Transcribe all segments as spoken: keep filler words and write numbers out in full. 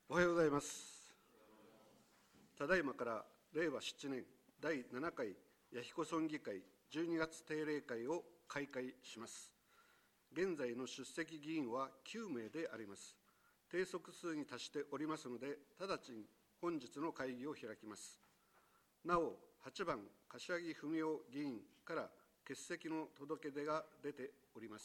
おはようございます。ただいまかられいわしちねんだいななかい弥彦村議会じゅうにがつ定例会を開会します。現在の出席議員はきゅうめいであります。定則数に達しておりますので、直ちに本日の会議を開きます。なお、はちばん、柏木文雄議員から欠席の届け出が出ております。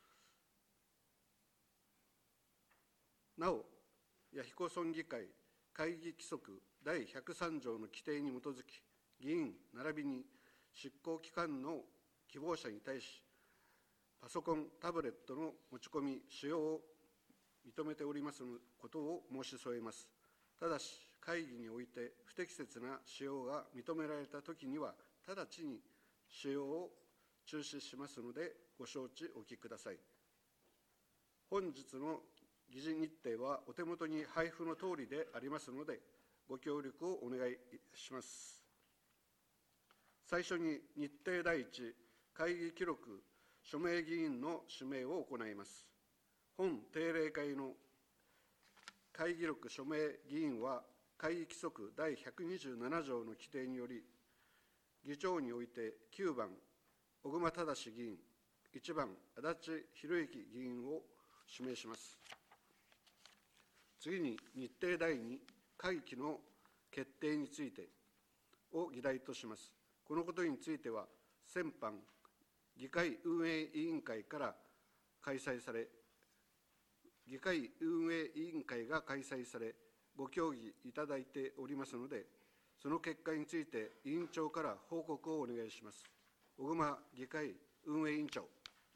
なお、弥彦村議会会議規則だいひゃくさんじょうの規定に基づき、議員並びに執行機関の希望者に対し、パソコン、タブレットの持ち込み、使用を認めておりますことを申し添えます。ただし、会議において不適切な使用が認められたときには、直ちに使用を中止しますので、ご承知おきください。本日の議事日程はお手元に配布のとおりでありますので、ご協力をお願いします。最初に日程だいいち、会議記録署名議員の指名を行います。本定例会の会議録署名議員は、会議規則だいひゃくにじゅうななじょうの規定により、議長においてきゅうばん、小熊正議員、いちばん、足立裕之議員を指名します。次に日程だいに、会期の決定についてを議題とします。このことについては、先般、議会運営委員会から開催され、議会運営委員会が開催され、ご協議いただいておりますので、その結果について委員長から報告をお願いします。小熊議会運営委員長。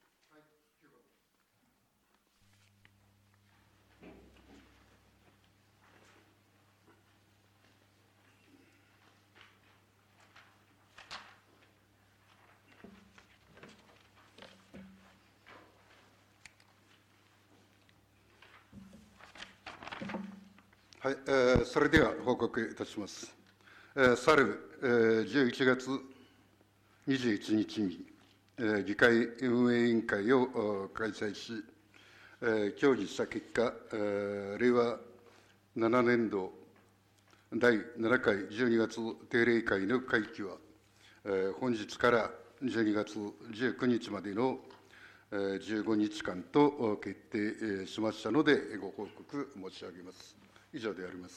はい、えー、それでは報告いたします。えー、去る、えー、じゅういちがつにじゅういちにちに、えー、議会運営委員会を開催し、えー、協議した結果、えー、れいわななねんどだいななかいじゅうにがつ定例会の会期は、えー、本日からじゅうにがつじゅうくにちまでのじゅうごにちかんと決定しましたので、ご報告申し上げます。以上であります。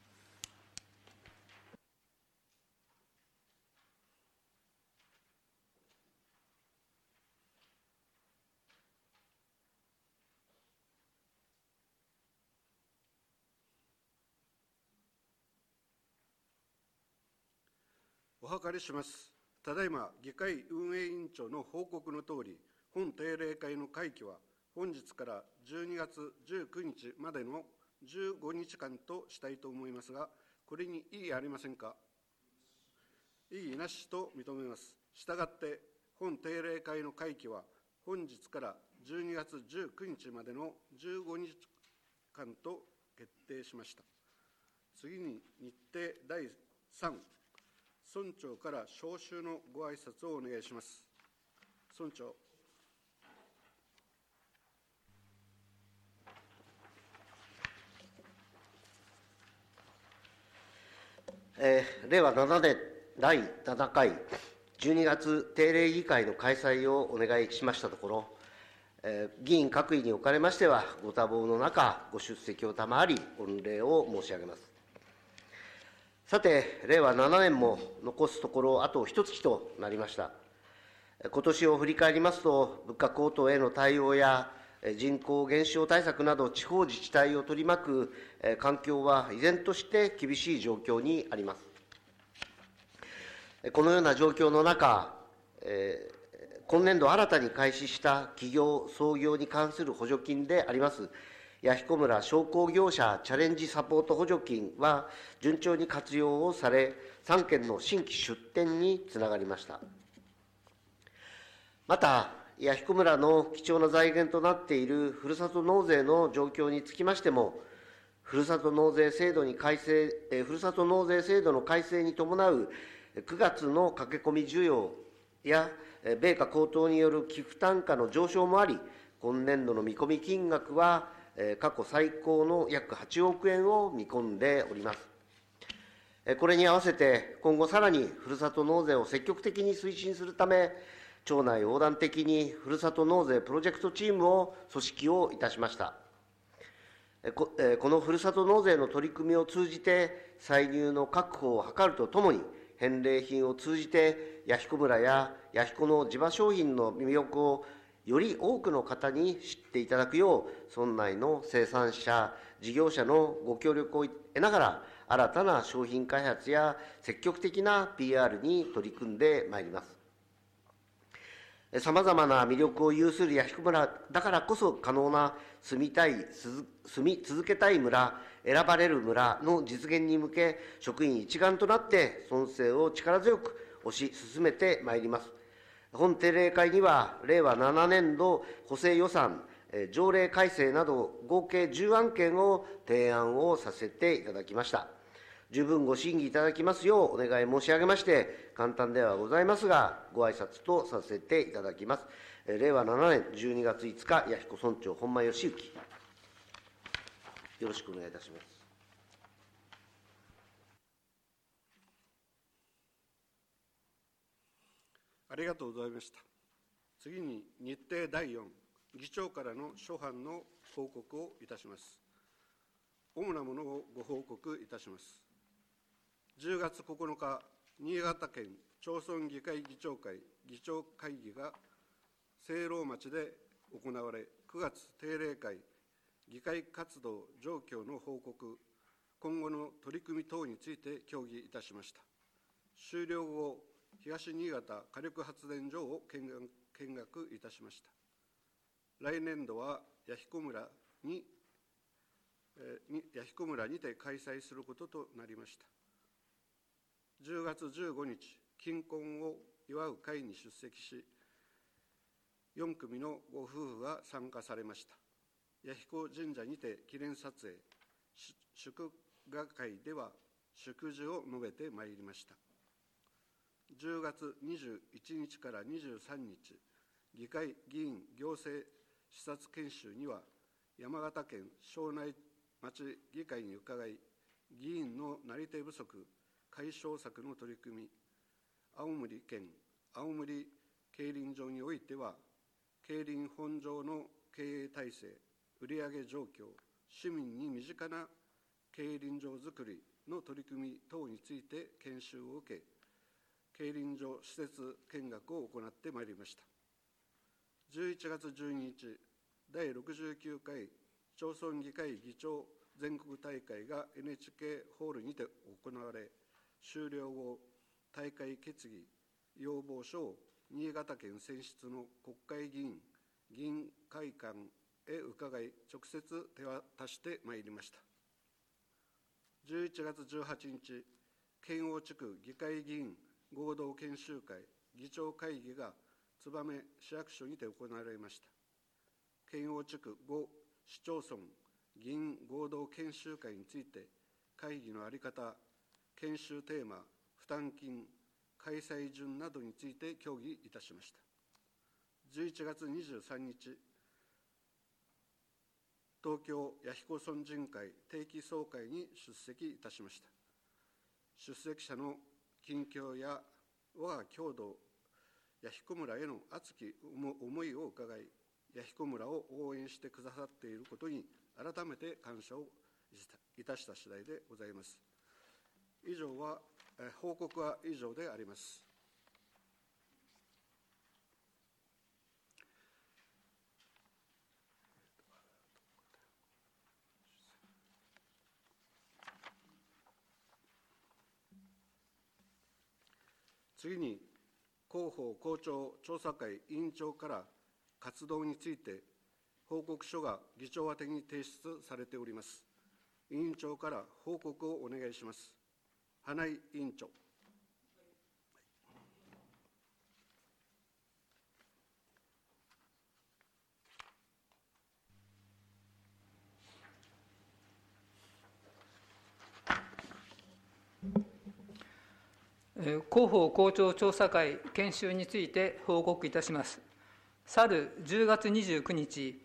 お諮りします。ただいま、議会運営委員長の報告のとおり、本定例会の会期は、本日からじゅうにがつじゅうくにちまでのじゅうごにちかんとしたいと思いますが、これに異議ありませんか。異議なしと認めます。したがって、本定例会の会期は、本日からじゅうにがつじゅうくにちまでのじゅうごにちかんと決定しました。次に日程だいさん、村長から召集のご挨拶をお願いします。村長。 えー、れいわななねんだいななかいじゅうにがつ定例議会の開催をお願いしましたところ、えー、議員各位におかれましては、ご多忙の中、ご出席を賜り、御礼を申し上げます。さて、れいわななねんも残すところ、あと一月となりました。今年を振り返りますと、物価高騰への対応や、人口減少対策など、地方自治体を取り巻く環境は依然として厳しい状況にあります。このような状況の中、えー、今年度新たに開始した企業創業に関する補助金であります、弥彦村商工業者チャレンジサポート補助金は順調に活用をされ、さんけんの新規出店につながりました。また、弥彦村の貴重な財源となっているふるさと納税の状況につきましても、ふるさと納税制度に改正、えふるさと納税制度の改正に伴うくがつの駆け込み需要や、米価高騰による寄付単価の上昇もあり、今年度の見込み金額は、 過去最高の約はちおくえんを見込んでおります。これに合わせて、今後さらにふるさと納税を積極的に推進するため、庁内横断的にふるさと納税プロジェクトチームを組織をいたしました。ここのふるさと納税の取り組みを通じて、歳入の確保を図るとともに、返礼品を通じて、弥彦村や弥彦の地場商品の魅力をより多くの方に知っていただくよう、村内の生産者、事業者のご協力を得ながら、新たな商品開発や積極的な ピーアール に取り組んでまいります。さまざまな魅力を有する弥彦村だからこそ可能な住みたい、住み続けたい村、選ばれる村の実現に向け、職員一丸となって村政を力強く推し進めてまいります。本定例会には、れいわななねんど補正予算、条例改正など合計じゅうあんけんを提案をさせていただきました。十分ご審議いただきますようお願い申し上げまして、簡単ではございますが、ご挨拶とさせていただきます。れいわななねんじゅうにがついつか、弥彦村長、本間義行。よろしくお願いいたします。 ありがとうございました。次に、日程だいよん、議長からの諸般の報告をいたします。主なものをご報告いたします。じゅうがつここのか、新潟県町村議会議長会議長会議が聖籠町で行われ、くがつ定例会議会活動状況の報告、今後の取り組み等について協議いたしました。終了後、東新潟火力発電所を見学、見学いたしました。来年度は弥彦村に、えー、に弥彦村にて開催することとなりました。じゅうがつじゅうごにち、金婚を祝う会に出席し、よんくみのご夫婦が参加されました。弥彦神社にて記念撮影、祝賀会では祝辞を述べてまいりました。じゅうがつにじゅういちにちからにじゅうさんにち、議会議員行政視察研修には、山形県庄内町議会に伺い、議員のなり手不足解消策の取り組み、青森県青森競輪場においては、競輪本場の経営体制、売上状況、市民に身近な競輪場づくりの取り組み等について研修を受け、競輪場施設見学を行ってまいりました。じゅういちがつじゅうににち、だいろくじゅうきゅうかい町村議会議長全国大会が エヌエイチケー ホールにて行われ、終了後、大会決議要望書を新潟県選出の国会議員、議員会館へ伺い、直接手渡してまいりました。じゅういちがつじゅうはちにち、県央地区議会議員合同研修会議長会議が燕市役所にて行われました。県央地区ご市町村議員合同研修会について、会議の在り方、研修テーマ、負担金、開催順などについて協議いたしました。じゅういちがつにじゅうさんにち、東京弥彦村人会定期総会に出席いたしました。出席者の近況や我が郷土弥彦村への熱き思いを伺い、弥彦村を応援してくださっていることに改めて感謝をいたした次第でございます。以上は、え報告は以上であります。次に、広報校長調査会委員長から活動について報告書が議長宛てに提出されております。委員長から報告をお願いします。花井委員長。 広報校長調査会研修について報告いたします。去るじゅうがつにじゅうくにち、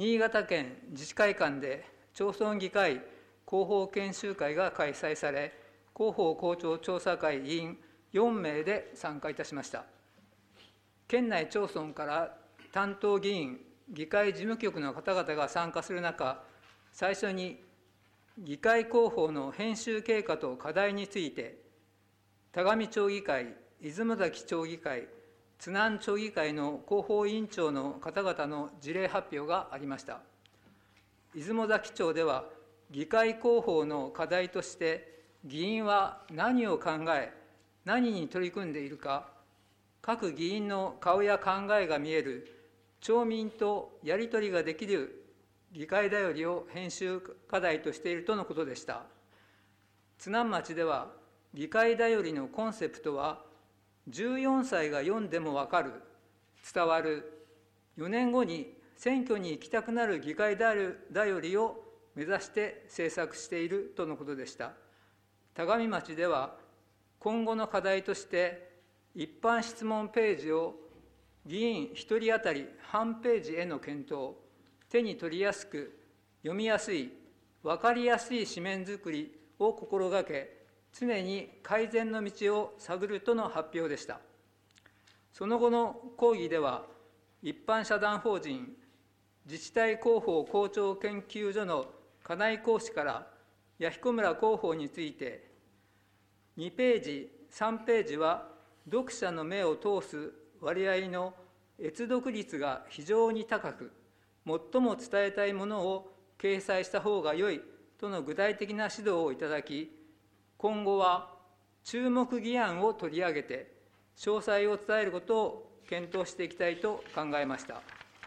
新潟県自治会館で町村議会広報研修会が開催され、広報校長調査会委員よんめいで参加いたしました。県内町村から担当議員、議会事務局の方々が参加する中、最初に議会広報の編集経過と課題について、田上町議会、出雲崎町議会、津南町議会の広報委員長の方々の事例発表がありました。出雲崎町では、議会広報の課題として、議員は何を考え、何に取り組んでいるか、各議員の顔や考えが見える町民とやり取りができる議会だよりを編集課題としているとのことでした。津南町では、議会だよりのコンセプトは、じゅうよんさいが読んでもわかる、伝わる、よねんごに選挙に行きたくなる議会だよりを目指して制作しているとのことでした。田上町では、今後の課題として、一般質問ページを議員ひとり当たり半ページへの検討、手に取りやすく、読みやすい、分かりやすい紙面作りを心がけ、常に改善の道を探るとの発表でした。その後の講義では、一般社団法人自治体広報校長研究所の金井講師から弥彦村広報について、にページ、さんページは読者の目を通す割合の閲読率が非常に高く、最も伝えたいものを掲載した方が良いとの具体的な指導をいただき、今後は注目議案を取り上げて、詳細を伝えることを検討していきたいと考えました。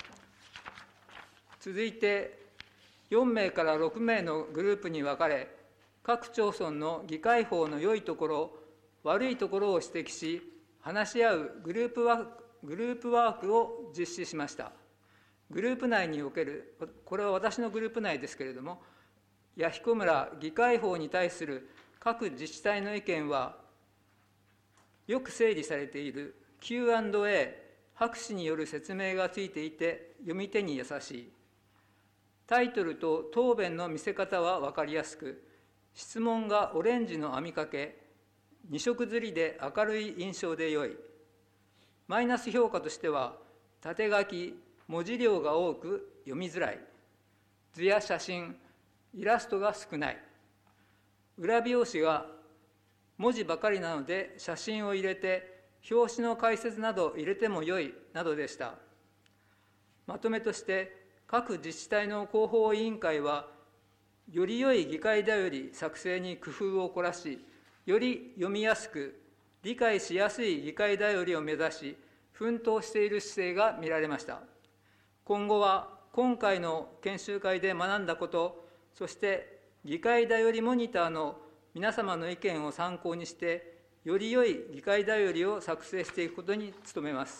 続いて、よんめいからろくめいのグループに分かれ、各町村の議会法の良いところ、悪いところを指摘し、話し合うグループワーク、グループワークを実施しました。グループ内における、これは私のグループ内ですけれども、弥彦村議会法に対する各自治体の意見は、よく整理されている キューアンドエー、拍手による説明がついていて、読み手に優しい。タイトルと答弁の見せ方は分かりやすく、質問がオレンジの網掛け、二色刷りで明るい印象で良い。マイナス評価としては、縦書き、文字量が多く読みづらい。図や写真、イラストが少ない。裏表紙が文字ばかりなので写真を入れて、表紙の解説など入れても良いなどでした。まとめとして、各自治体の広報委員会は、より良い議会だより作成に工夫を凝らし、より読みやすく、理解しやすい議会だよりを目指し、奮闘している姿勢が見られました。今後は、今回の研修会で学んだこと、そして議会だよりモニターの皆様の意見を参考にして、より良い議会だよりを作成していくことに努めます。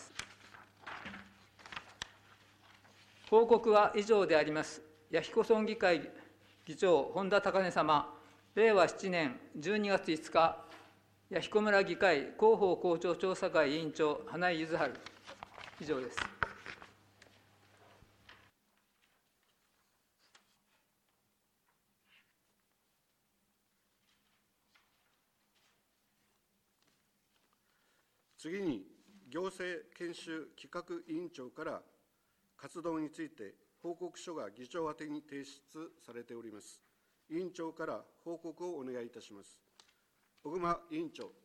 報告は以上であります。弥彦村議会議長、本田高根様、れいわしちねんじゅうにがついつか、弥彦村議会広報校長調査会委員長、花井柚治、以上です。 次に、行政研修企画委員長から活動について報告書が議長宛に提出されております。委員長から報告をお願いいたします。小熊委員長。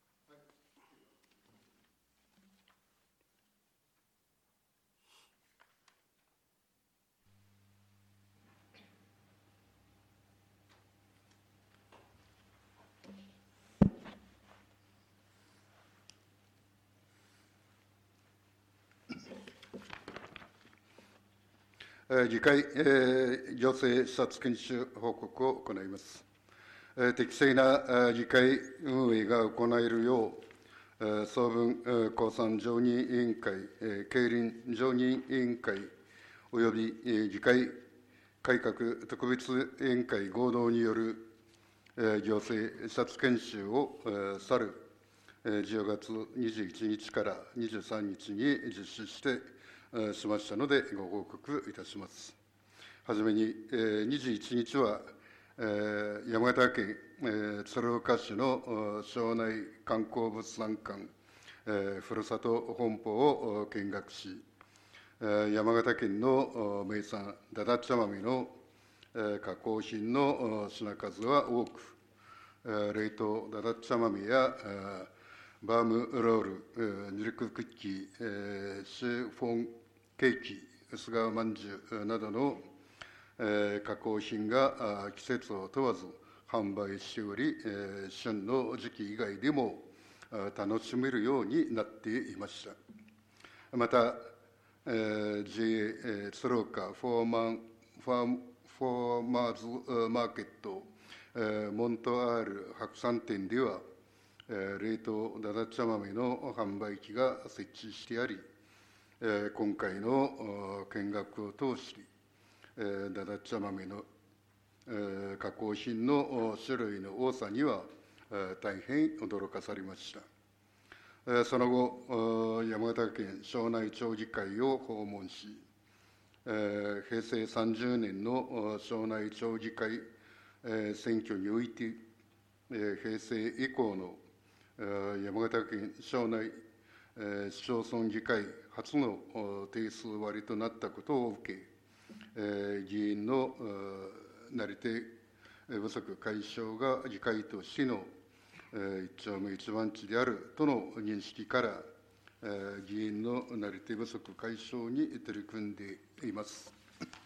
議会、えー、行政視察研修報告を行います。えー、適正な議会運営が行えるよう、えー、総分、えー、公算常任委員会、えー、競輪常任委員会および、えー、議会改革特別委員会合同による、えー、行政視察研修を、えー、去る、えー、じゅうがつにじゅういちにちからにじゅうさんにちに実施してしましたので、ご報告いたします。 はじめに、えー、にじゅういちにちは、えー、山形県、えー、鶴岡市の庄内観光物産館、えー、ふるさと本舗を見学し、えー、山形県の名産だだっちゃ豆の、えー、加工品の品数は多く、えー、冷凍だだっちゃ豆や、えー、バームロール、えー、ミルククッキー、えー、シフォンケーキ、薄皮まんじゅうなどの、えー、加工品が季節を問わず販売しており、えー、旬の時期以外でも楽しめるようになっていました。また、えー、ジェイエー 鶴岡フォーマンファーフォーマーズマーケット、えー、モントアール白山店では、えー、冷凍だだっちゃ豆の販売機が設置してあり、えー、今回の見学を通し、だだっちゃ豆の加工品の種類の多さには大変驚かされました。その後、山形県庄内町議会を訪問し、平成さんじゅうねんの庄内町議会選挙において、平成以降の山形県庄内市町村議会初の定数割りとなったことを受け、議員のなり手不足解消が議会としての一丁目一番地であるとの認識から、議員のなり手不足解消に取り組んでいます。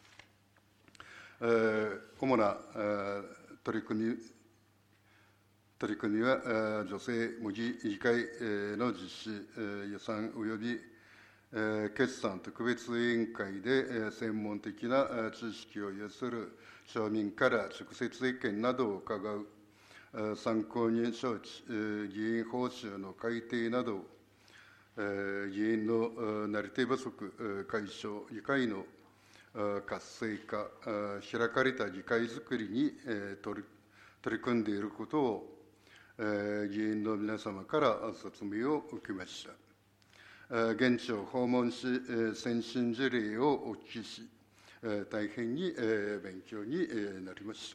主な取り組み取り組みは、女性模擬議会の実施、予算及び決算特別委員会で専門的な知識を有する町民から直接意見などを伺う参考人招致、議員報酬の改定など、議員のなり手不足解消、議会の活性化、開かれた議会づくりに取り取り組んでいることを、議員の皆様から説明を受けました。現地を訪問し、先進事例をお聞きし、大変に勉強になりました。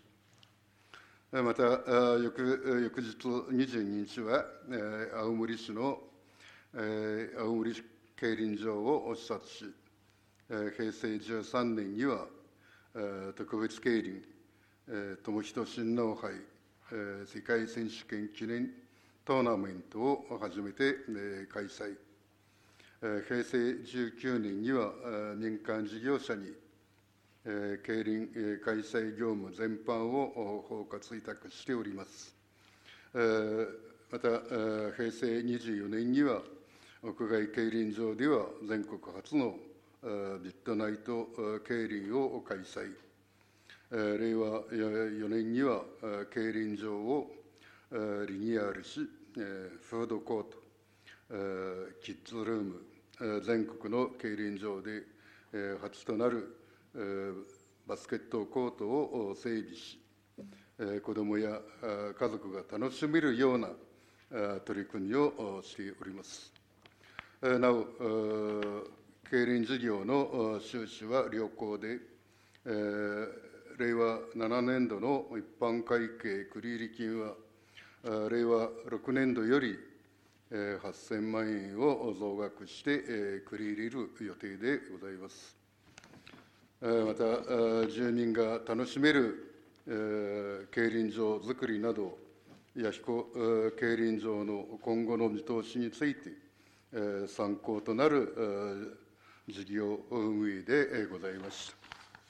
また、翌翌日にじゅうににちは、青森市の青森競輪場を視察し、平成じゅうさんねんには、特別競輪、友人親王杯世界選手権記念トーナメントを初めて開催。平成じゅうきゅうねんには民間事業者に競輪開催業務全般を包括委託しております。また、平成にじゅうよねんには屋外競輪場では全国初のミッドナイト競輪を開催。令和よねんには競輪場をリニューアルし、フードコート、キッズルーム、全国の競輪場で初となるバスケットコートを整備し、子どもや家族が楽しめるような取り組みをしております。なお、競輪事業の収支は良好で、令和ななねんどの一般会計繰入金は、令和ろくねんどよりはっせんまんえんを増額して繰り入れる予定でございます。また、住民が楽しめる競輪場づくりなど、弥彦競輪場の今後の見通しについて、参考となる事業運営でございました。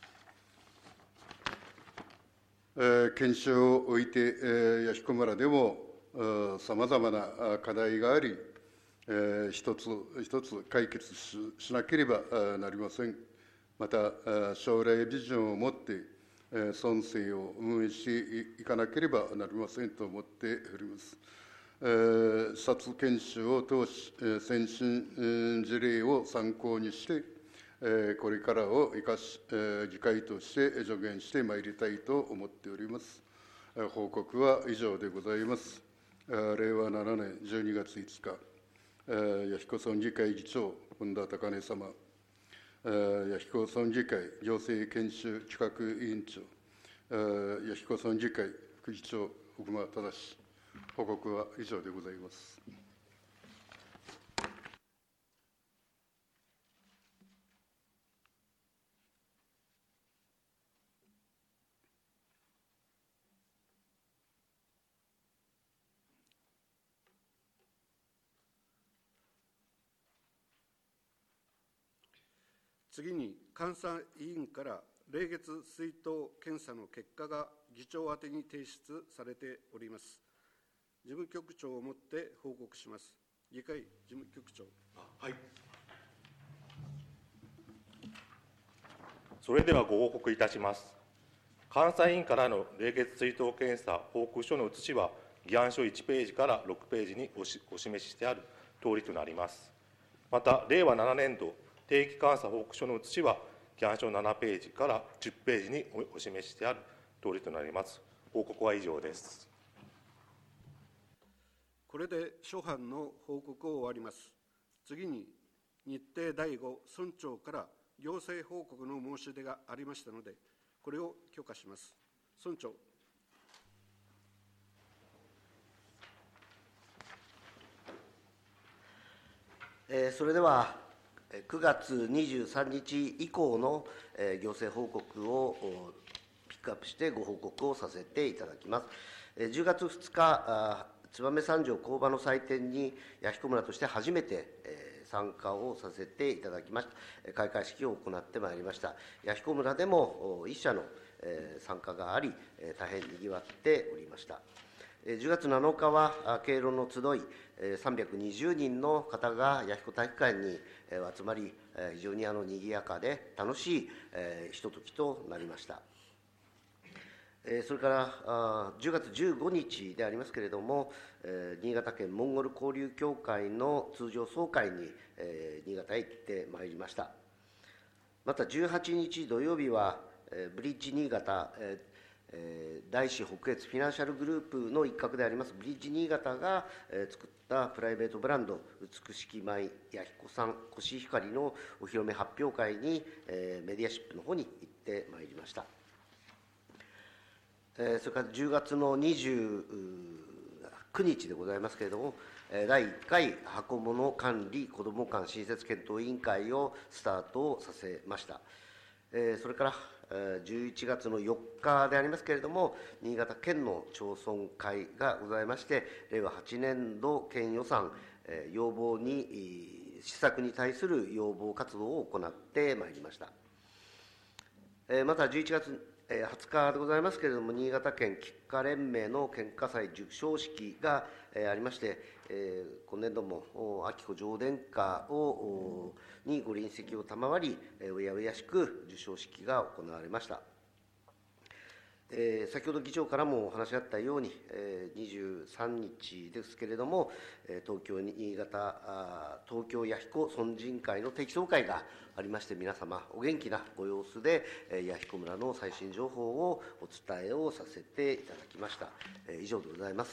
研修をおいて、弥彦村でもさまざまな課題があり、一つ一つ解決 し, しなければなりません。また、将来ビジョンを持って、村政を運営していかなければなりませんと思っております。視察研修を通し、先進事例を参考にして、これからを生かし、議会として助言してまいりたいと思っております。報告は以上でございます。令和ななねんじゅうにがついつか、弥彦村議会議長、本田高根様、 弥彦村議会行政研修企画委員長、弥彦村議会副議長、小熊忠。報告は以上でございます。 次に、監査委員から例月出納検査の結果が議長宛に提出されております。事務局長をもって報告します。議会事務局長。 はい。それではご報告いたします。監査委員からの例月出納検査報告書の写しは、議案書いちページからろくページにおしお示ししてある通りとなります。また、令和ななねん度定期監査報告書の写しは、議案書ななページからじゅっページにお示ししてある通りとなります。報告は以上です。 これで諸般の報告を終わります。次に、日程だいご村長から行政報告の申し出がありましたので、これを許可します。村長。 えー、それでは、くがつにじゅうさんにち以降の、えー、行政報告をピックアップしてご報告をさせていただきます。えー、じゅうがつふつか、燕三条工場の祭典に弥彦村として初めて、えー、参加をさせていただきました。開会式を行ってまいりました。弥彦村でも一社の、えー、参加があり、えー、大変にぎわっておりました。じゅうがつなのかは、敬老の集い、さんびゃくにじゅうにんの方が弥彦体育館に集まり、非常にあの賑やかで楽しいひとときとなりました。それからじゅうがつじゅうごにちでありますけれども、新潟県モンゴル交流協会の通常総会に新潟へ行ってまいりました。またじゅうはちにち土曜日は、ブリッジ新潟、大師北越フィナンシャルグループの一角でありますブリッジ新潟が作ったプライベートブランド美しき舞弥彦さんコシヒカリのお披露目発表会にメディアシップの方に行ってまいりました。それからじゅうがつのにじゅうくにちでございますけれども、だいいっかい箱物管理子ども館新設検討委員会をスタートさせました。それからじゅういちがつのよっかでありますけれども、新潟県の町村会がございまして、れいわはちねんど県予算、要望に、施策に対する要望活動を行ってまいりました。またじゅういちがつはつかでございますけれども、新潟県菊花連盟の県歌祭受賞式がありまして、今年度も秋子上殿下をにご臨席を賜り、うやうやしく受賞式が行われました。先ほど議長からもお話があったように、にじゅうさんにちですけれども、東京、新潟、東京弥彦村人会の定期総会がありまして、皆様、お元気なご様子で、弥彦村の最新情報をお伝えをさせていただきました。以上でございます。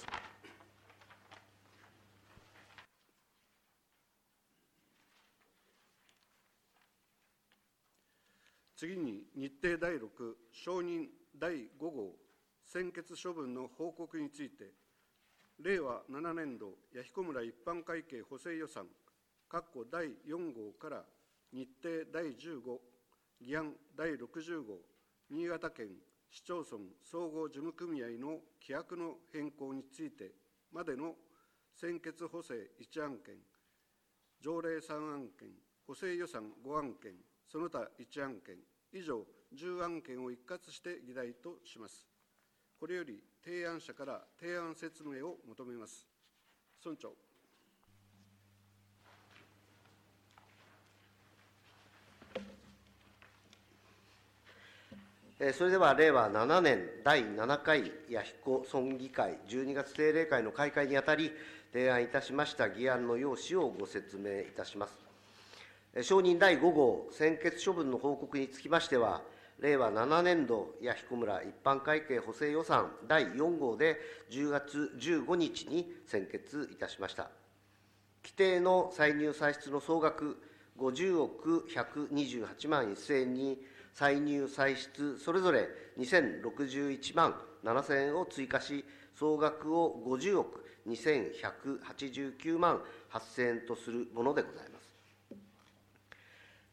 次に、日程だいろく承認だいごごう専決処分の報告について、れいわななねんど弥彦村一般会計補正予算だいよんごうから日程だいじゅうご、議案だいろくじゅうごう、新潟県市町村総合事務組合の規約の変更についてまでの専決補正いちあんけん、条例さんあんけん、補正予算ごあんけん、その他いちあんけん、以上じゅうあんけんを一括して議題とします。これより提案者から提案説明を求めます。村長。 それでは、れいわななねんだいななかい弥彦村議会じゅうにがつ定例会の開会にあたり、提案いたしました議案の要旨をご説明いたします。承認だいごごう専決処分の報告につきましては、れいわななねんど弥彦村一般会計補正予算だいよんごうでじゅうがつじゅうごにちに専決いたしました。規定の歳入歳出の総額ごじゅうおくひゃくにじゅうはちまんせんえんに、歳入歳出それぞれにせんろくじゅういちまんななせんえんを追加し、総額をごじゅうおくにせんひゃくはちじゅうきゅうまんはっせんえんとするものでございます。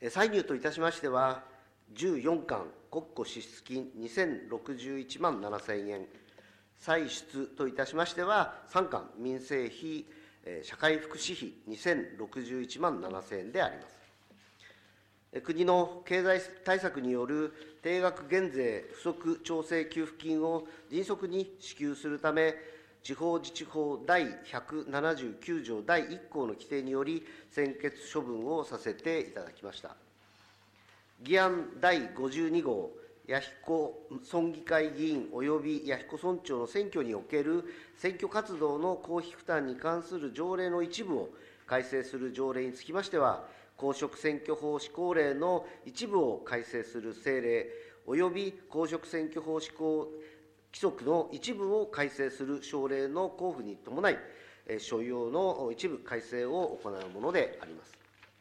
歳入といたしましては、じゅうよんかん国庫支出金にせんろくじゅういちまんななせんえん、歳出といたしましては、さんかん民生費、社会福祉費にせんろくじゅういちまんななせんえんであります。国の経済対策による定額減税不足調整給付金を迅速に支給するため、地方自治法第ひゃくななじゅうきゅうじょうだいいっ項の規定により、専決処分をさせていただきました。議案だいごじゅうに号、弥彦村議会議員及び弥彦村長の選挙における選挙活動の公費負担に関する条例の一部を改正する条例につきましては、公職選挙法施行令の一部を改正する政令、及び公職選挙法施行規則の一部を改正する省令の交付に伴い、所要の一部改正を行うものであります。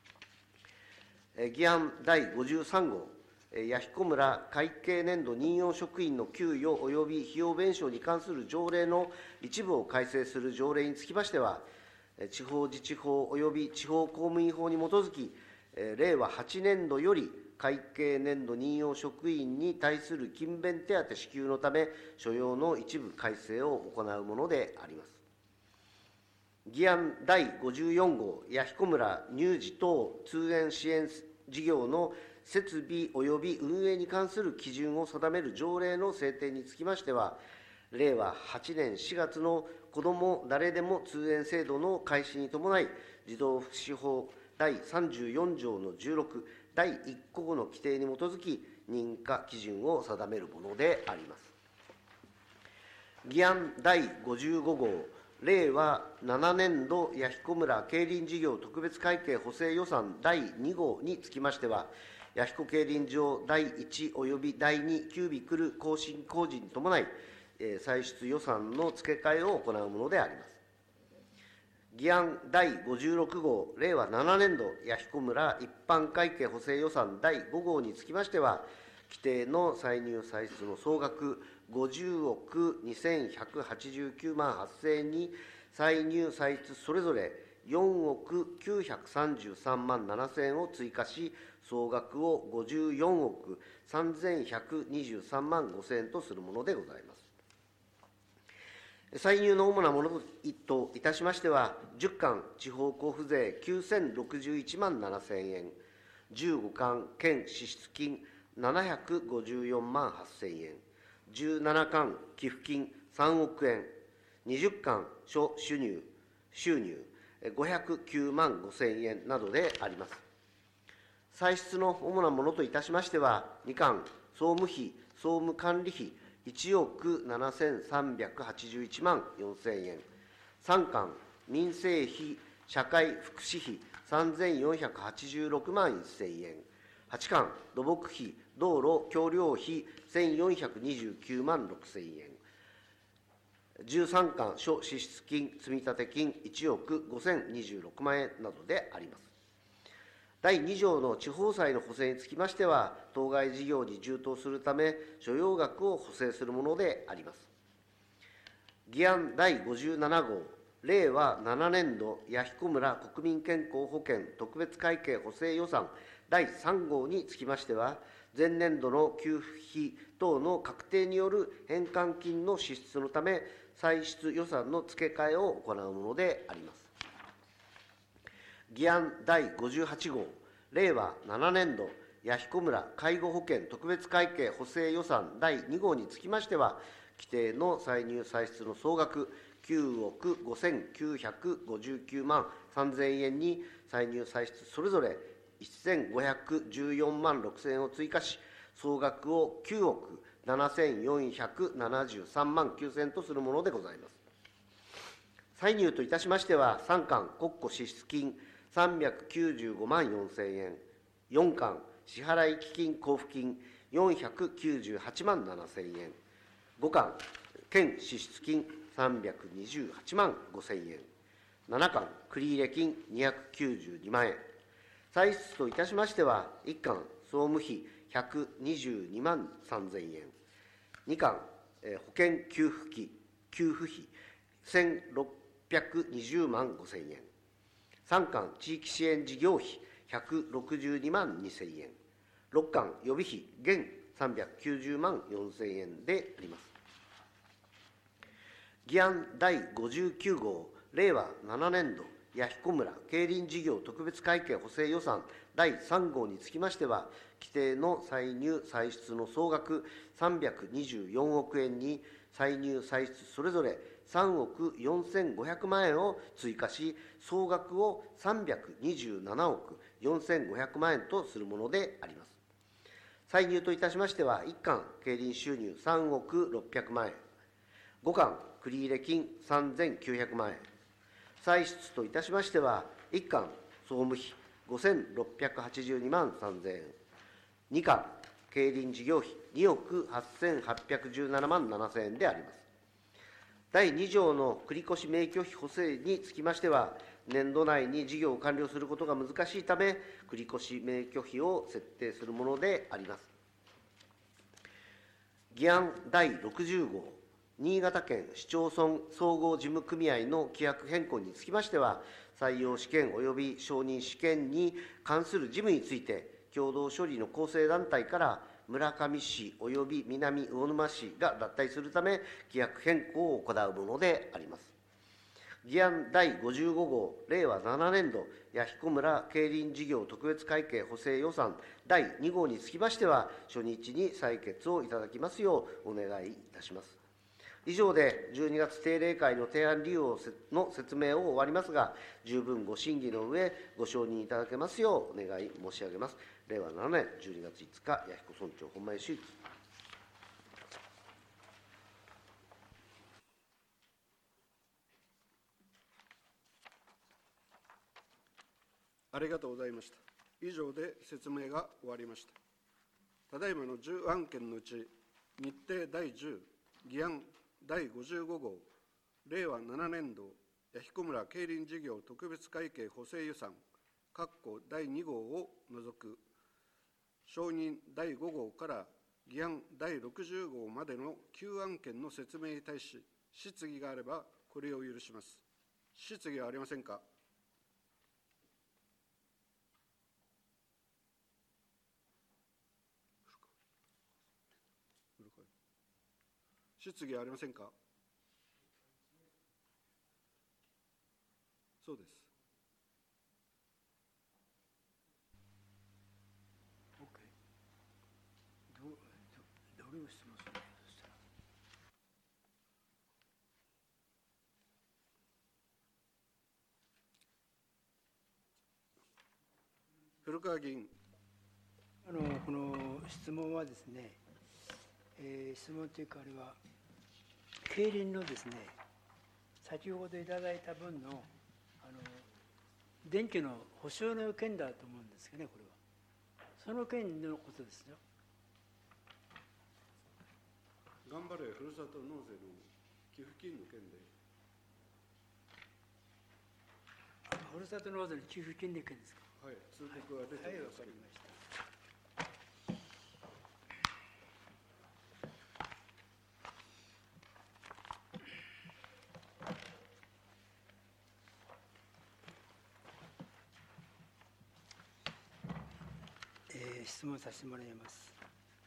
議案だいごじゅうさん号、弥彦村会計年度任用職員の給与及び費用弁償に関する条例の一部を改正する条例につきましては、地方自治法及び地方公務員法に基づき、れいわはちねんどより会計年度任用職員に対する勤勉手当支給のため、所要の一部改正を行うものであります。議案だいごじゅうよん号、弥彦村乳児等通園支援事業の設備及び運営に関する基準を定める条例の制定につきましては、れいわはちねんしがつの子ども誰でも通園制度の開始に伴い、児童福祉法だいさんじゅうよん条のじゅうろくだいいっ項の規定に基づき、認可基準を定めるものであります。議案だいごじゅうご号、れいわななねんど弥彦村競輪事業特別会計補正予算だいに号につきましては、弥彦競輪場だいいち及びだいにキュービクル更新工事に伴い、歳出予算の付け替えを行うものであります。議案だいごじゅうろく号、れいわななねんど弥彦村一般会計補正予算だいご号につきましては、規定の歳入歳出の総額ごじゅうおくにせんひゃくはちじゅうきゅうまんはっせんえんに、歳入歳出それぞれよんおくきゅうひゃくさんじゅうさんまんななせんえんを追加し、総額をごじゅうよんおくさんぜんひゃくにじゅうさんまんごせんえんとするものでございます。歳入の主なものといたしましては、じゅっかん地方交付税きゅうせんろくじゅういちまんななせんえん、じゅうごかん県支出金ななひゃくごじゅうよんまんはっせんえん、じゅうななかん寄付金さんおくえん、にじゅっかん諸収入収入ごひゃくきゅうまんごせんえんなどであります。歳出の主なものといたしましては、にかん総務費総務管理費いちおくななせんさんびゃくはちじゅういちまんよんせんえん、さんかん民生費社会福祉費さんぜんよんひゃくはちじゅうろくまんせんえん、はちかん土木費道路橋梁費せんよんひゃくにじゅうきゅうまんろくせんえん、じゅうさんかん諸支出金積立金いちおくごせんにじゅうろくまんえんなどであります。だいに条の地方債の補正につきましては、当該事業に充当するため、所要額を補正するものであります。議案だいごじゅうなな号、れいわななねんど弥彦村国民健康保険特別会計補正予算だいさん号につきましては、前年度の給付費等の確定による返還金の支出のため、歳出予算の付け替えを行うものであります。議案だいごじゅうはち号、れいわななねんど弥彦村介護保険特別会計補正予算だいに号につきましては、規定の歳入歳出の総額きゅうおくごせんきゅうひゃくごじゅうきゅうまんさんぜんえんに、歳入歳出それぞれせんごひゃくじゅうよんまんろくせんえんを追加し、総額をきゅうおくななせんよんひゃくななじゅうさんまんきゅうせんえんとするものでございます。歳入といたしましては、さんかん国庫支出金さんびゃくきゅうじゅうごまんよんせんえん、よんかん支払基金交付金よんひゃくきゅうじゅうはちまんななせんえん、ごかん県支出金さんびゃくにじゅうはちまんごせんえん、ななかん繰入金にひゃくきゅうじゅうにまんえん、 歳出といたしましては、いっかん総務費ひゃくにじゅうにまんさんぜんえん、にかん保険給付費給付費せんろっぴゃくにじゅうまんごせんえん、さんかん地域支援事業費ひゃくろくじゅうにまんにせんえん、ろっかん予備費現さんびゃくきゅうじゅうまんよんせんえんであります。議案だいごじゅうきゅう号令和ななねんど弥彦村競輪事業特別会計補正予算だいさん号につきましては、規定の歳入歳出の総額さんびゃくにじゅうよんおくえんに、歳入歳出それぞれさんおくよんせんごひゃくまんえんを追加し、総額をさんびゃくにじゅうななおくよんせんごひゃくまんえんとするものであります。歳入といたしましては、いっかん競輪収入さんおくろっぴゃくまんえん、ごかん繰入金さんぜんきゅうひゃくまんえん、歳出といたしましては、いっかん総務費ごせんろっぴゃくはちじゅうにまんさんぜんえん、にかん競輪事業費におくはっせんはっぴゃくじゅうななまんななせんえんであります。だいに条の繰越免許費補正につきましては、年度内に事業を完了することが難しいため、繰越免許費を設定するものであります。議案だいろくじゅう号新潟県市町村総合事務組合の規約変更につきましては、採用試験及び承認試験に関する事務について、共同処理の構成団体から村上市及び南魚沼市が脱退するため、規約変更を行うものであります。議案だいごじゅうご号令和ななねんど弥彦村競輪事業特別会計補正予算だいに号につきましては、初日に採決をいただきますようお願いいたします。以上でじゅうにがつ定例会の提案理由の説明を終わりますが、十分ご審議の上、ご承認いただけますようお願い申し上げます。令和ななねんじゅうにがついつか、弥彦村長本前修一。 ありがとうございました。以上で説明が終わりました。ただいまのじゅうあんけんのうち、日程だいじゅう、議案だいごじゅうご号令和ななねんど弥彦村競輪事業特別会計補正予算だいに号を除く承認だいご号から議案だいろくじゅう号までのきゅうあんけんの説明に対し、質疑があればこれを許します。質疑はありませんか。質疑はありませんか。そうです。 どどどれを質問するの。 古川議員。 あのこの質問はですね、えー、質問というかあれは競輪のですね、先ほどいただいた分のあの電気の保証の件だと思うんですけどね、これはその件のことですよ。 頑張れふるさと納税の寄付金の件で。 ふるさと納税の寄付金の件ですか。 はい、通告が出てください。 はい、わかりました。えー、質問させてもらいます。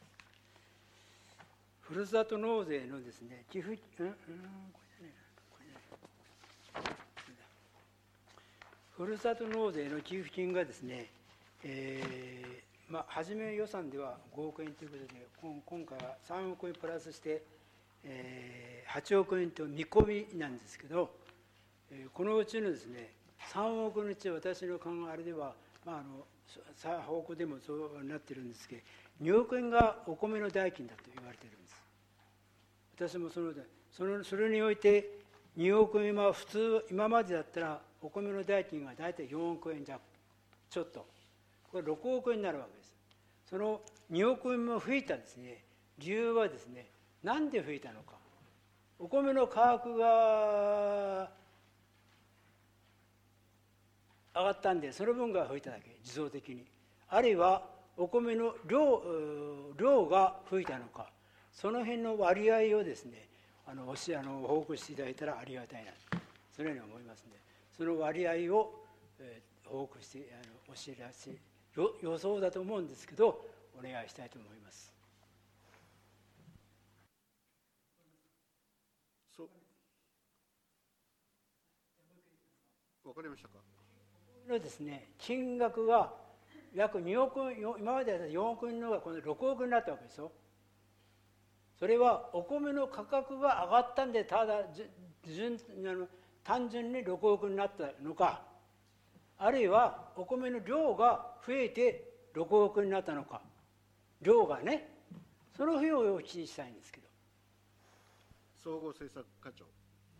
ふるさと納税のですね、寄付、うん、うん、これね、これね。ふるさと納税の寄付金がですね、えーまあ、初め予算ではごおくえんということで、今今回はさんおくえんプラスして、えー、はちおくえんと見込みなんですけど、えー、このうちのですね、さんおくのうち私の考えあれでは、まあ、あの方向でもそうなってるんですけど、におくえんがお米の代金だと言われているんです。私もそのそのそれにおいてにおくえんは普通今までだったらお米の代金が大体よんおくえん弱ちょっと、これろくおくえんになるわけです。そのにおくえんも増えたですね、理由はですね、なんで増えたのか。お米の価格が上がったんで、その分が増えただけ、自動的に。あるいはお米の量量が増えたのか、その辺の割合をですね、あのおしあの報告していただいたらありがたいな、そのように思いますので、その割合を、えー、報告してあの教えらせよ予想だと思うんですけど、お願いしたいと思います。 そうわかりましたか。 のですね、金額が約におく、今までだったよんおく円のがこのろくおくになったわけですよ。それはお米の価格が上がったんで、ただ純あの単純にろくおくになったのか、あるいはお米の量が増えてろくおくになったのか、量がね、その辺をお聞きしたいんですけど。 総合政策課長。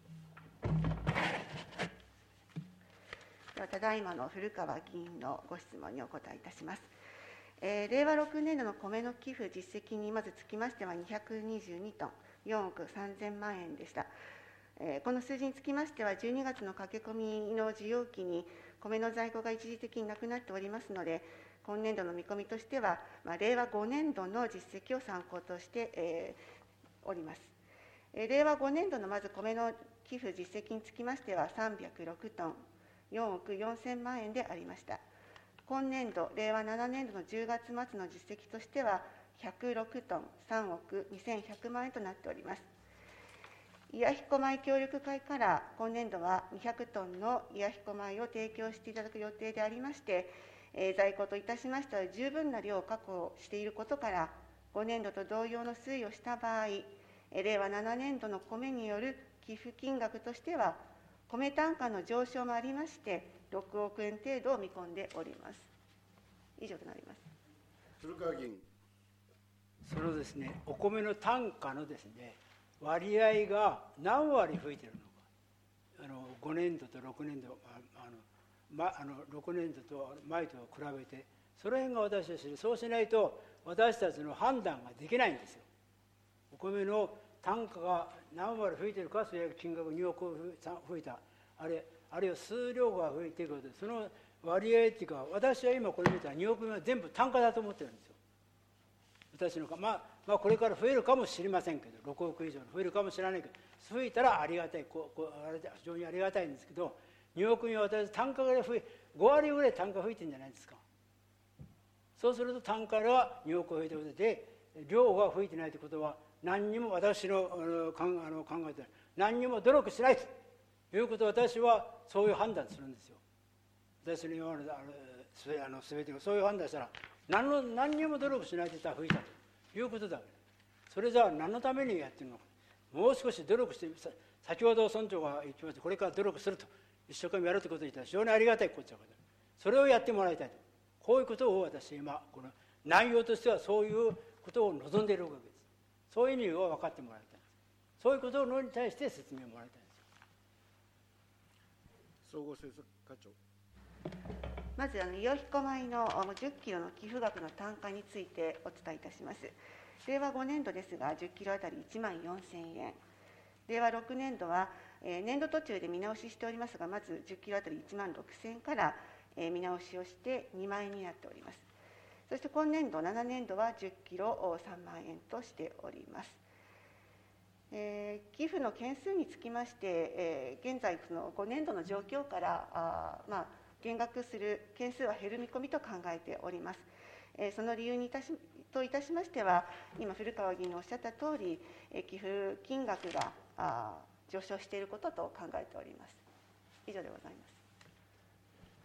ではただいまの古川議員のご質問にお答えいたします。えー、令和ろくねん度の米の寄付実績にまずつきましてはにひゃくにじゅうにトン、よんおくさんぜんまんえんでした。えー、この数字につきましては、じゅうにがつの駆け込みの需要期に米の在庫が一時的になくなっておりますので、今年度の見込みとしては、まあ、令和ごねんどの実績を参考として、えー、おります。えー、令和ごねん度のまず米の寄付実績につきましてはさんびゃくろくトン、よんおくよんせんまんえんでありました。今年度、令和ななねん度のじゅうがつまつの実績としては、ひゃくろくトン、さんおくにせんひゃくまんえんとなっております。イヤヒコ米協力会から今年度はにひゃくトンのイヤヒコ米を提供していただく予定でありまして、えー、在庫といたしましては十分な量を確保していることから、ごねんどと同様の推移をした場合、令和ななねん度の米による寄付金額としては、米単価の上昇もありまして、ろくおくえん程度を見込んでおります。以上となります。 古川議員。 そのですね、お米の単価のですね、割合が何割増えているのか、あのごねんどとろくねんど、あのま、あのろくねんどと前と比べて、その辺が私は知る。そうしないと、私たちの判断ができないんですよ。お米の単価が何割増えているか、それは金額におく増えた、あれあるいは数量が増えていることで、その割合っていうか、私は今これ見たらにおく円は全部単価だと思ってるんですよ。私のか、まあ、まあこれから増えるかもしれませんけど、ろくおく以上増えるかもしれないけど、増えたらありがたい、こうこうあれ非常にありがたいんですけど、におく円は私単価が増え、ごわりぐらい単価増えてるんじゃないですか。そうすると単価がにおく増えていることで、量が増えてないということは、何にも私の考えて何にも努力しないということを私はそういう判断するんですよ。私の今まであの全てがそういう判断したら、何の何にも努力しないでいたら増えたということだけど、それじゃあ何のためにやってるのか、もう少し努力して、先ほど村長が言ってました、これから努力すると、一生懸命やるということを言ったら非常にありがたいことだけど、それをやってもらいたいと、こういうことを私今この内容としてはそういうことを望んでいるわけです。そういう意味を分かってもらいたい。そういうことに対して説明をもらいたいんです。 総合政策課長。 まず、あのイヨヒコ米のじゅっキロの寄付額の単価についてお伝えいたします。令和ごねん度ですが、じゅっキロあたりいちまんよんせんえん。令和ろくねん度は、えー、年度途中で見直ししておりますが、まずじゅっキロあたりいちまんろくせんえんから、えー、見直しをしてにまんえんになっております。そして今年度、ななねん度はじゅっキロさんまんえんとしております。えー、寄付の件数につきまして、えー、現在、そのごねん度の状況から、あまあ、減額する件数は減る見込みと考えております。えー、その理由にいたしといたしましては、今、古川議員のおっしゃったとおり、えー、寄付金額があ上昇していることと考えております。以上でございます。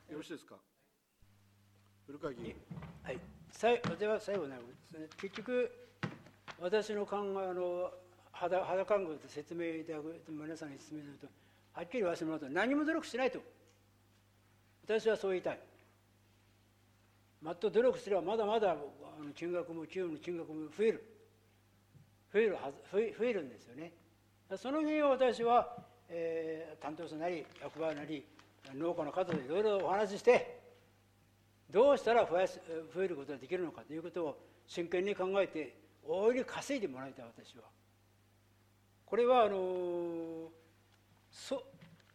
よろしいですか。古川議員。 はい、では最後になるんですね。結局、私の考えの肌肌感覚で説明いただく、皆さんに説明すると、はっきり言わせてもらうと、何も努力しないと、私はそう言いたい。もっと努力すれば、まだまだあの金額も、給与の金額も増える、増えるはず増え、増えるんですよね。その辺を私は、えー、担当者なり、役場なり、農家の方といろいろお話しして、どうしたら増やす増えることができるのかということを真剣に考えて、大いに稼いでもらいたい、私は。これはあのそ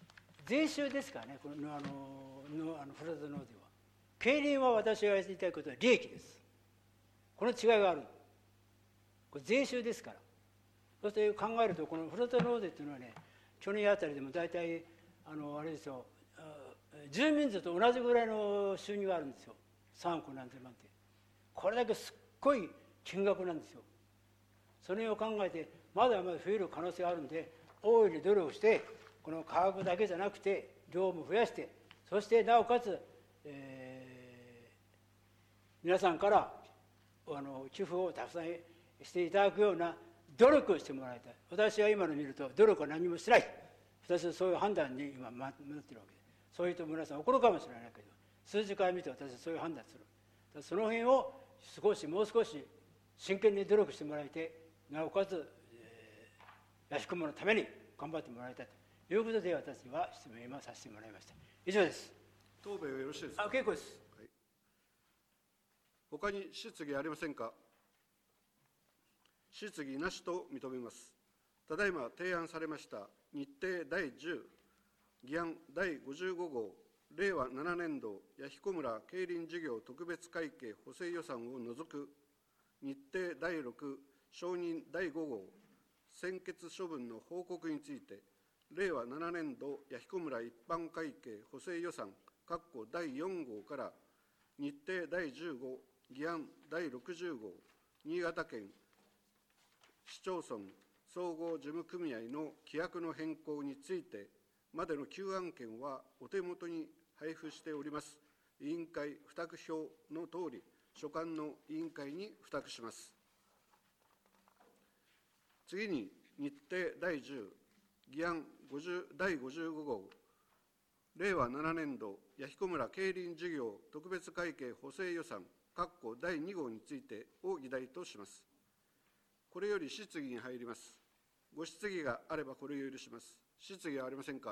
税収ですからね、このあののあのふるさと納税は。競輪は私が言いたいことは利益です。この違いがある。これ税収ですから。そして考えると、このふるさと納税というのはね、去年あたりでも大体、あのあれですよ、住民税と同じぐらいの収入があるんですよ、さんおくなん千万って。これだけすっごい金額なんですよ。それを考えて、まだまだ増える可能性があるんで、大いに努力して、この価格だけじゃなくて、量も増やして、そしてなおかつ、えー、皆さんからあの寄付をたくさんしていただくような努力をしてもらいたい。私は今の見ると、努力は何もしない。私はそういう判断に今、なっているわけで、そういう人皆さん怒るかもしれないけど、数字から見て私はそういう判断する。その辺を少し、もう少し真剣に努力してもらいて、なおかつ、えー、弥彦のために頑張ってもらいたいということで、私は質問を今させてもらいました。以上です。 答弁はよろしいですか。 あ、結構です。 はい、他に質疑ありませんか。質疑なしと認めます。ただいま提案されました日程だいじゅう議案だいごじゅうご号令和ななねん度弥彦村競輪事業特別会計補正予算を除く日程だいろく承認だいご号専決処分の報告について、令和ななねん度弥彦村一般会計補正予算だいよん号から日程だいじゅうご議案だいろくじゅう号新潟県市町村総合事務組合の規約の変更についてまでのきゅう案件はお手元に配布しております委員会付託表のとおり、所管の委員会に付託します。次に日程だいじゅう議案だいごじゅうご号令和ななねん度弥彦村競輪事業特別会計補正予算だいに号についてを議題とします。これより質疑に入ります。ご質疑があればこれを許します。質疑はありませんか。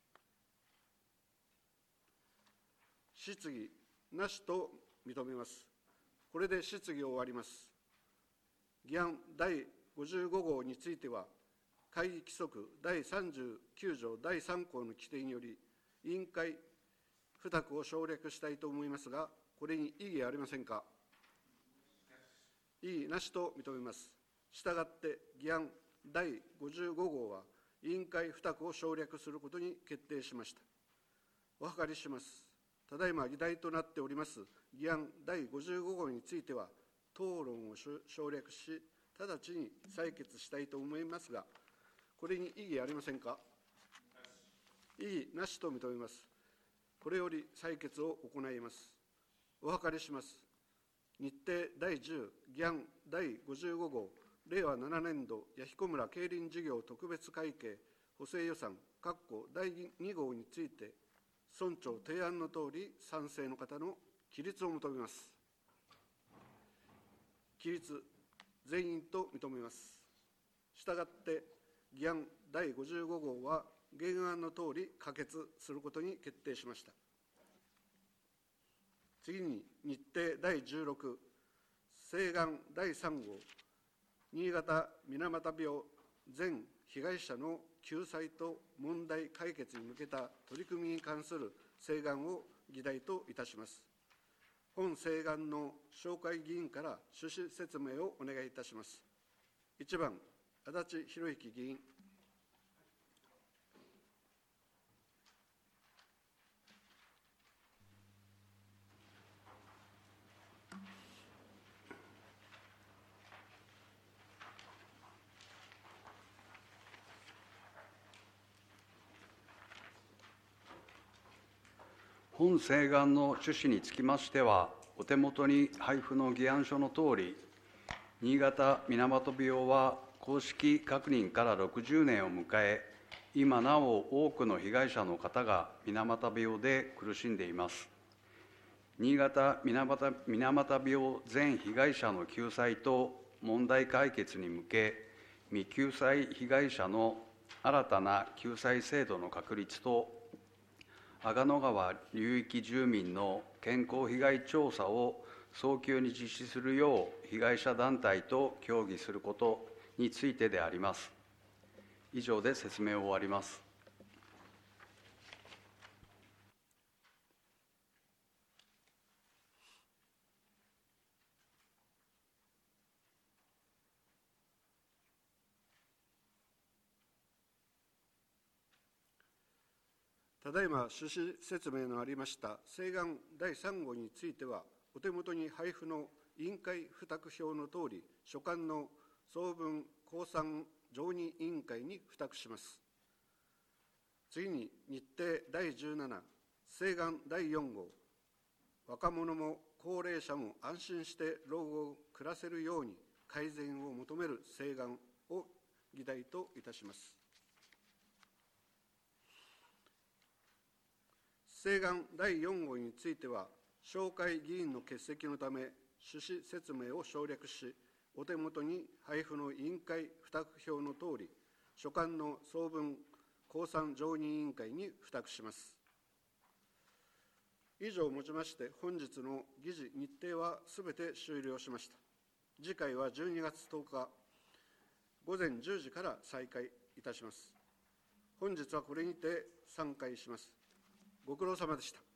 質疑なしと認めます。これで質疑を終わります。議案だいごじゅうご号については、会議規則だいさんじゅうきゅう条だいさん項の規定により、委員会付託を省略したいと思いますが、これに異議ありませんか。異議なしと認めます。したがって議案だいごじゅうご号は委員会付託を省略することに決定しました。お諮りします。ただいま議題となっております議案だいごじゅうご号については討論を省略し、直ちに採決したいと思いますが、これに異議ありませんか。異議なしと認めます。これより採決を行います。お諮りします。日程だいじゅう議案だいごじゅうご号令和ななねん度弥彦村競輪事業特別会計補正予算だいに号について、村長提案のとおり賛成の方の起立を求めます。起立全員と認めます。したがって議案だいごじゅうご号は原案のとおり可決することに決定しました。次に日程だいじゅうろく請願だいさん号新潟水俣病全被害者の救済と問題解決に向けた取り組みに関する請願を議題といたします。本請願の紹介議員から趣旨説明をお願いいたします。いちばん、足立裕之議員。 本請願の趣旨につきましては、お手元に配布の議案書のとおり、新潟水俣病は公式確認からろくじゅうねんを迎え、今なお多くの被害者の方が水俣病で苦しんでいます。新潟水俣病全被害者の救済と問題解決に向け、未救済被害者の新たな救済制度の確立と、阿賀野川流域住民の健康被害調査を早急に実施するよう被害者団体と協議することについてであります。以上で説明を終わります。 ありがとうございます。次に、日程だいじゅうろく議案だいさん号令和ななねん度弥彦村競輪事業特別会計補正予算だいさんじゅうきゅう条だいさん項の規定により委員会付託を省略したいと思いますが、これに異議ありませんか。異議なしと認めます。したがって議案だいごじゅうご号令和ななねん度弥彦村競輪事業特別会計補正予算だいさんだいに号について村長提案のとおり賛成の方の起立を求めます。 ただいま趣旨説明のありました請願だいさん号については、お手元に配布の委員会付託表のとおり、所管の総分公算常任委員会に付託します。次に、日程だいじゅうなな、請願だいよん号、若者も高齢者も安心して老後を暮らせるように改善を求める請願を議題といたします。請願だいよん号については、紹介議員の欠席のため、趣旨説明を省略し、お手元に配布の委員会付託表のとおり、所管の総分公算常任委員会に付託します。以上をもちまして、本日の議事日程はすべて終了しました。次回はじゅうにがつとおか、午前じゅうじから再開いたします。本日はこれにて散会します。ご苦労様でした。